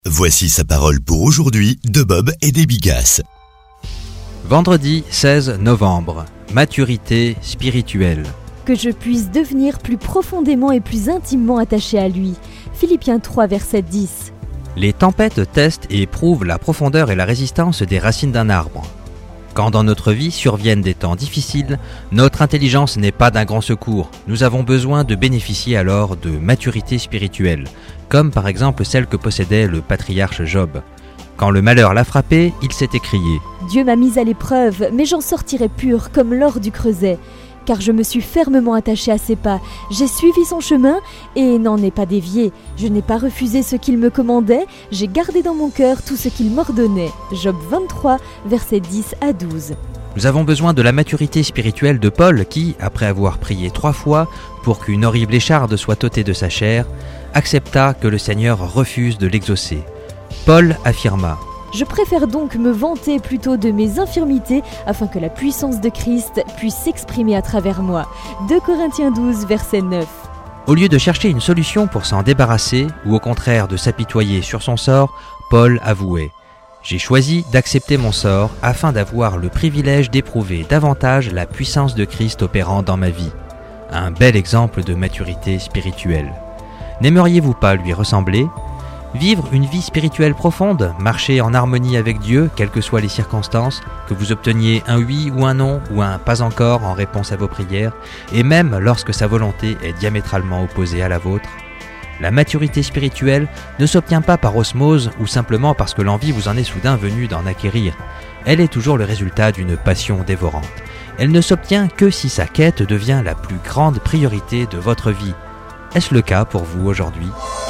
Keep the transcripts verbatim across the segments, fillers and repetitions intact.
Voici sa parole pour aujourd'hui de Bob et des Bigasses. Vendredi seize novembre, maturité spirituelle. Que je puisse devenir plus profondément et plus intimement attaché à lui. Philippiens trois, verset dix. Les tempêtes testent et éprouvent la profondeur et la résistance des racines d'un arbre. Quand dans notre vie surviennent des temps difficiles, notre intelligence n'est pas d'un grand secours. Nous avons besoin de bénéficier alors de maturité spirituelle, comme par exemple celle que possédait le patriarche Job. Quand le malheur l'a frappé, il s'est écrié « Dieu m'a mise à l'épreuve, mais j'en sortirai pur comme l'or du creuset. Car je me suis fermement attaché à ses pas. J'ai suivi son chemin et n'en ai pas dévié. Je n'ai pas refusé ce qu'il me commandait. J'ai gardé dans mon cœur tout ce qu'il m'ordonnait. » Job vingt-trois, versets dix à douze. Nous avons besoin de la maturité spirituelle de Paul qui, après avoir prié trois fois pour qu'une horrible écharde soit ôtée de sa chair, accepta que le Seigneur refuse de l'exaucer. Paul affirma « Je préfère donc me vanter plutôt de mes infirmités afin que la puissance de Christ puisse s'exprimer à travers moi. » deux Corinthiens douze, verset neuf. Au lieu de chercher une solution pour s'en débarrasser, ou au contraire de s'apitoyer sur son sort, Paul avouait « J'ai choisi d'accepter mon sort afin d'avoir le privilège d'éprouver davantage la puissance de Christ opérant dans ma vie. » Un bel exemple de maturité spirituelle. N'aimeriez-vous pas lui ressembler ? Vivre une vie spirituelle profonde, marcher en harmonie avec Dieu, quelles que soient les circonstances, que vous obteniez un oui ou un non ou un pas encore en réponse à vos prières, et même lorsque sa volonté est diamétralement opposée à la vôtre. La maturité spirituelle ne s'obtient pas par osmose ou simplement parce que l'envie vous en est soudain venue d'en acquérir. Elle est toujours le résultat d'une passion dévorante. Elle ne s'obtient que si sa quête devient la plus grande priorité de votre vie. Est-ce le cas pour vous aujourd'hui ?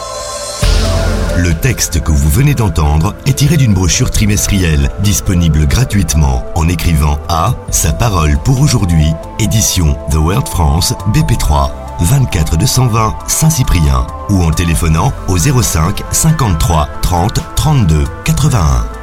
Le texte que vous venez d'entendre est tiré d'une brochure trimestrielle disponible gratuitement en écrivant à Sa parole pour aujourd'hui, édition The World France B P trois, vingt-quatre deux cent vingt Saint-Cyprien ou en téléphonant au zéro cinq cinquante-trois trente trente-deux quatre-vingt-un.